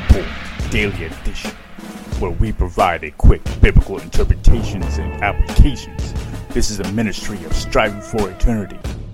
Report Daily Edition, where we provide a quick biblical interpretations and applications. This is a ministry of striving for eternity.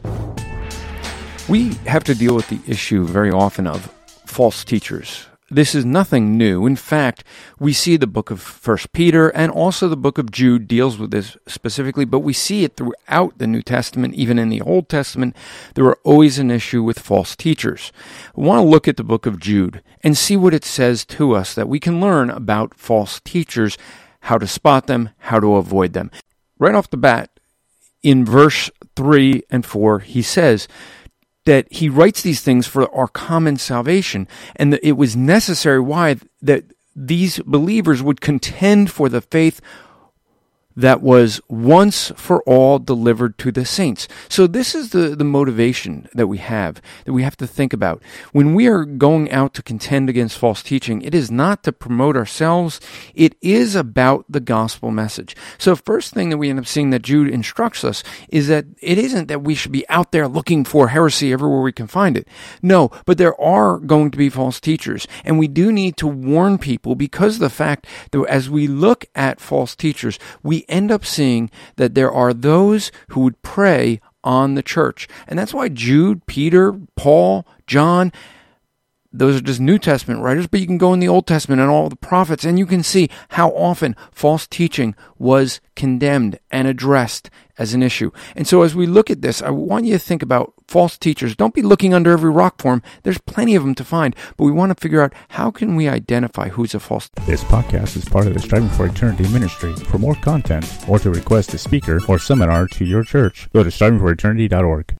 We have to deal with the issue very often of false teachers. This is nothing new. In fact, we see the book of 1 Peter and also the book of Jude deals with this specifically, but we see it throughout the New Testament, even in the Old Testament. There are always an issue with false teachers. We want to look at the book of Jude and see what it says to us that we can learn about false teachers, how to spot them, how to avoid them. Right off the bat, in verse 3 and 4, he says that he writes these things for our common salvation, and that it was necessary that these believers would contend for the faith that was once for all delivered to the saints. So this is the motivation that we have to think about. When we are going out to contend against false teaching, it is not to promote ourselves, it is about the gospel message. So first thing that we end up seeing that Jude instructs us is that it isn't that we should be out there looking for heresy everywhere we can find it. No, but there are going to be false teachers, and we do need to warn people because of the fact that as we look at false teachers, we end up seeing that there are those who would prey on the church. And that's why Jude, Peter, Paul, John, those are just New Testament writers, but you can go in the Old Testament and all the prophets, and you can see how often false teaching was condemned and addressed as an issue. And so as we look at this, I want you to think about false teachers. Don't be looking under every rock for them. There's plenty of them to find, but we want to figure out how can we identify who's a false teacher. This podcast is part of the Striving for Eternity ministry. For more content or to request a speaker or seminar to your church, go to strivingforeternity.org.